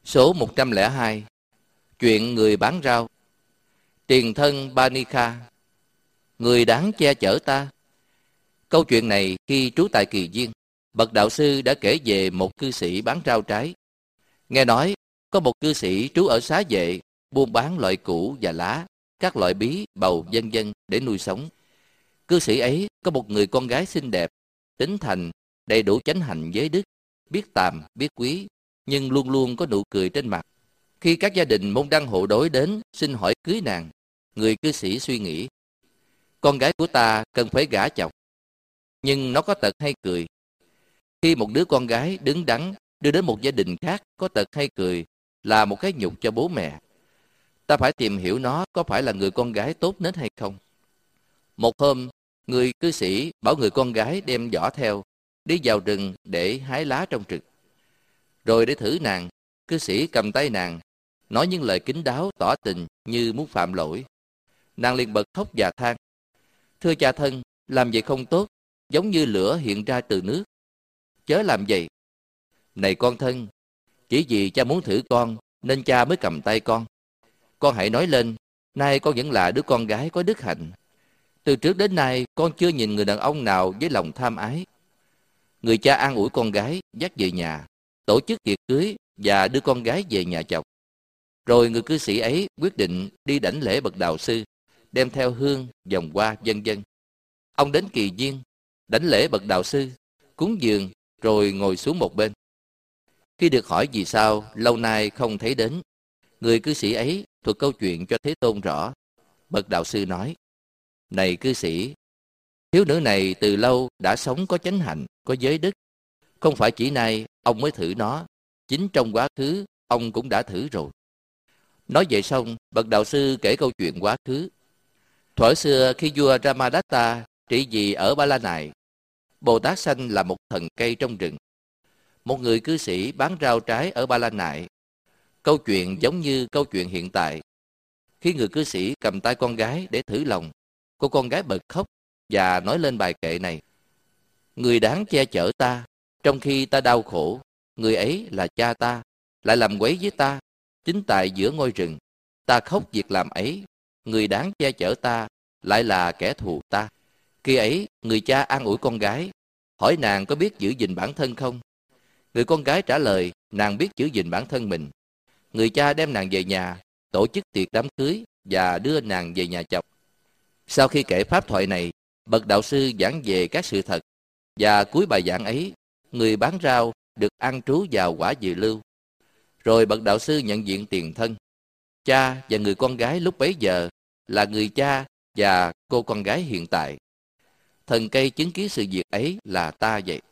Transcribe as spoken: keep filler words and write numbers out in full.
Số một trăm lẻ hai. Chuyện người bán rau. Tiền thân Banika. Người đáng che chở ta. Câu chuyện này khi trú tại Kỳ Viên, bậc đạo sư đã kể về một cư sĩ bán rau trái. Nghe nói có một cư sĩ trú ở Xá Vệ, buôn bán loại củ và lá, các loại bí, bầu, vân vân để nuôi sống. Cư sĩ ấy có một người con gái xinh đẹp, tính thành, đầy đủ chánh hạnh giới đức, biết tàm, biết quý, nhưng luôn luôn có nụ cười trên mặt. Khi các gia đình môn đăng hộ đối đến xin hỏi cưới nàng, người cư sĩ suy nghĩ, con gái của ta cần phải gả chồng, nhưng nó có tật hay cười. Khi một đứa con gái đứng đắn đưa đến một gia đình khác có tật hay cười là một cái nhục cho bố mẹ. Ta phải tìm hiểu nó có phải là người con gái tốt nết hay không. Một hôm, người cư sĩ bảo người con gái đem giỏ theo, đi vào rừng để hái lá trong rừng. Rồi để thử nàng, cư sĩ cầm tay nàng, nói những lời kín đáo tỏ tình như muốn phạm lỗi. Nàng liền bật khóc và than, thưa cha thân, làm vậy không tốt, giống như lửa hiện ra từ nước. Chớ làm vậy. Này con thân, chỉ vì cha muốn thử con nên cha mới cầm tay con. Con hãy nói lên, nay con vẫn là đứa con gái có đức hạnh. Từ trước đến nay con chưa nhìn người đàn ông nào với lòng tham ái. Người cha an ủi con gái, dắt về nhà, tổ chức tiệc cưới và đưa con gái về nhà chồng. Rồi người cư sĩ ấy quyết định đi đảnh lễ bậc đạo sư, đem theo hương, vòng hoa, vân vân. Ông đến Kỳ Viên, đảnh lễ bậc đạo sư, cúng dường, rồi ngồi xuống một bên. Khi được hỏi vì sao lâu nay không thấy đến, người cư sĩ ấy thuật câu chuyện cho Thế Tôn rõ. Bậc đạo sư nói, này cư sĩ, thiếu nữ này từ lâu đã sống có chánh hạnh, có giới đức. Không phải chỉ nay ông mới thử nó, chính trong quá khứ ông cũng đã thử rồi. Nói vậy xong, bậc đạo sư kể câu chuyện quá khứ. Thuở xưa khi vua Ramadatta trị vì ở Ba La Nại, Bồ Tát Sanh là một thần cây trong rừng. Một người cư sĩ bán rau trái ở Ba La Nại. Câu chuyện giống như câu chuyện hiện tại. Khi người cư sĩ cầm tay con gái để thử lòng, cô con gái bật khóc và nói lên bài kệ này. Người đáng che chở ta, trong khi ta đau khổ, người ấy là cha ta, lại làm quấy với ta, chính tại giữa ngôi rừng. Ta khóc việc làm ấy, người đáng che chở ta, lại là kẻ thù ta. Khi ấy, người cha an ủi con gái, hỏi nàng có biết giữ gìn bản thân không? Người con gái trả lời, nàng biết giữ gìn bản thân mình. Người cha đem nàng về nhà, tổ chức tiệc đám cưới và đưa nàng về nhà chồng. Sau khi kể pháp thoại này, bậc đạo sư giảng về các sự thật, và cuối bài giảng ấy, người bán rau được ăn trú vào quả dự lưu. Rồi bậc đạo sư nhận diện tiền thân. Cha và người con gái lúc bấy giờ là người cha và cô con gái hiện tại. Thần cây chứng kiến sự việc ấy là ta vậy.